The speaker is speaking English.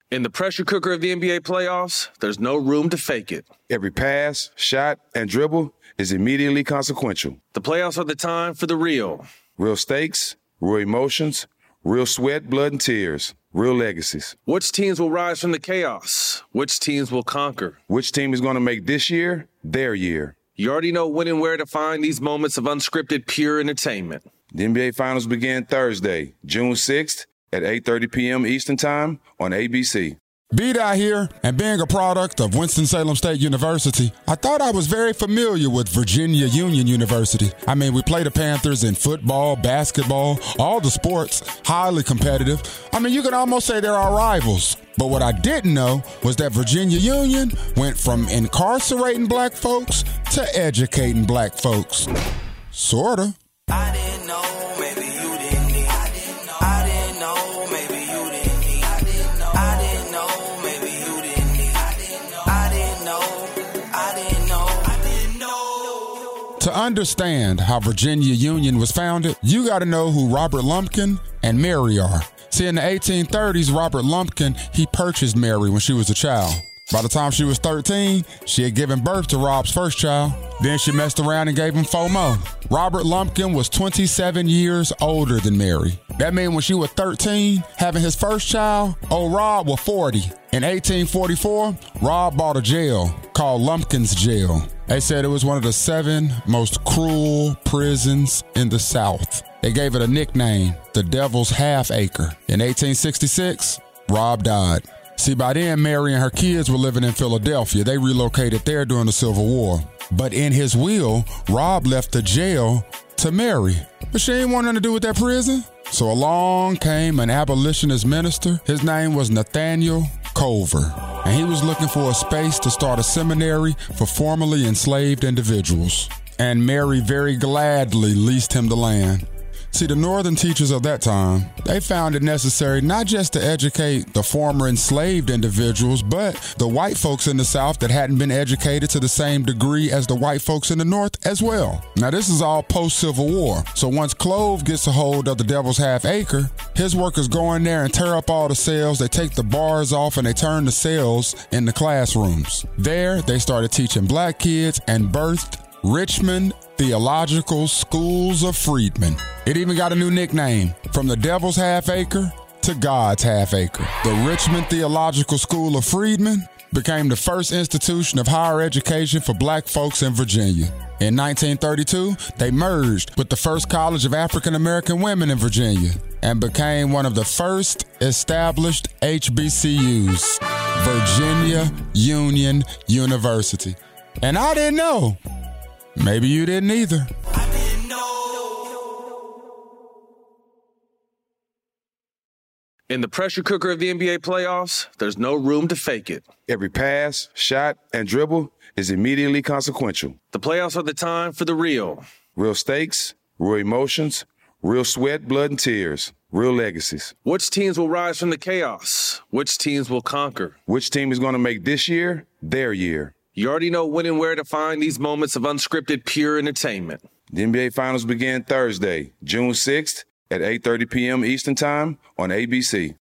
In the pressure cooker of the NBA playoffs, there's no room to fake it. Every pass, shot, and dribble is immediately consequential. The playoffs are the time for the real. Real stakes, real emotions, real sweat, blood, and tears, real legacies. Which teams will rise from the chaos? Which teams will conquer? Which team is going to make this year their year? You already know when and where to find these moments of unscripted, pure entertainment. The NBA Finals begin Thursday, June 6th at 8:30 p.m. Eastern Time on ABC. B-Dot here, and being a product of Winston-Salem State University, I thought I was very familiar with Virginia Union University. I mean, we play the Panthers in football, basketball, all the sports, highly competitive. I mean, you can almost say they're our rivals. But what I didn't know was that Virginia Union went from incarcerating black folks to educating black folks. Sorta. I didn't know, maybe you didn't need. I didn't know, maybe you didn't need. I didn't know, maybe you didn't need. I didn't know. To understand how Virginia Union was founded, you got to know who Robert Lumpkin and Mary are. See, in the 1830s, Robert Lumpkin, he purchased Mary when she was a child. By the time she was 13, she had given birth to Rob's first child. Then she messed around and gave him 4 more. Robert Lumpkin was 27 years older than Mary. That means when she was 13, having his first child, old Rob was 40. In 1844, Rob bought a jail called Lumpkin's Jail. They said it was one of the 7 most cruel prisons in the South. They gave it a nickname, the Devil's Half Acre. In 1866, Rob died. See, by then, Mary and her kids were living in Philadelphia. They relocated there during the Civil War. But in his will, Rob left the jail to Mary. But she ain't want nothing to do with that prison. So along came an abolitionist minister. His name was Nathaniel Culver. And he was looking for a space to start a seminary for formerly enslaved individuals. And Mary very gladly leased him the land. See, the Northern teachers of that time, they found it necessary not just to educate the former enslaved individuals, but the white folks in the South that hadn't been educated to the same degree as the white folks in the North as well. Now, this is all post-Civil War. So once Clove gets a hold of the Devil's Half Acre, his workers go in there and tear up all the cells. They take the bars off and they turn the cells into classrooms. There, they started teaching black kids and birthed Richmond Theological Schools of Freedmen. It even got a new nickname, from the Devil's Half Acre to God's Half Acre. The Richmond Theological School of Freedmen became the first institution of higher education for black folks in Virginia. In 1932, they merged with the first College of African American Women in Virginia and became one of the first established HBCUs, Virginia Union University. And I didn't know. Maybe you didn't either. I didn't know. In the pressure cooker of the NBA playoffs, there's no room to fake it. Every pass, shot, and dribble is immediately consequential. The playoffs are the time for the real. Real stakes, real emotions, real sweat, blood, and tears, real legacies. Which teams will rise from the chaos? Which teams will conquer? Which team is going to make this year their year? You already know when and where to find these moments of unscripted, pure entertainment. The NBA Finals begin Thursday, June 6th at 8:30 p.m. Eastern Time on ABC.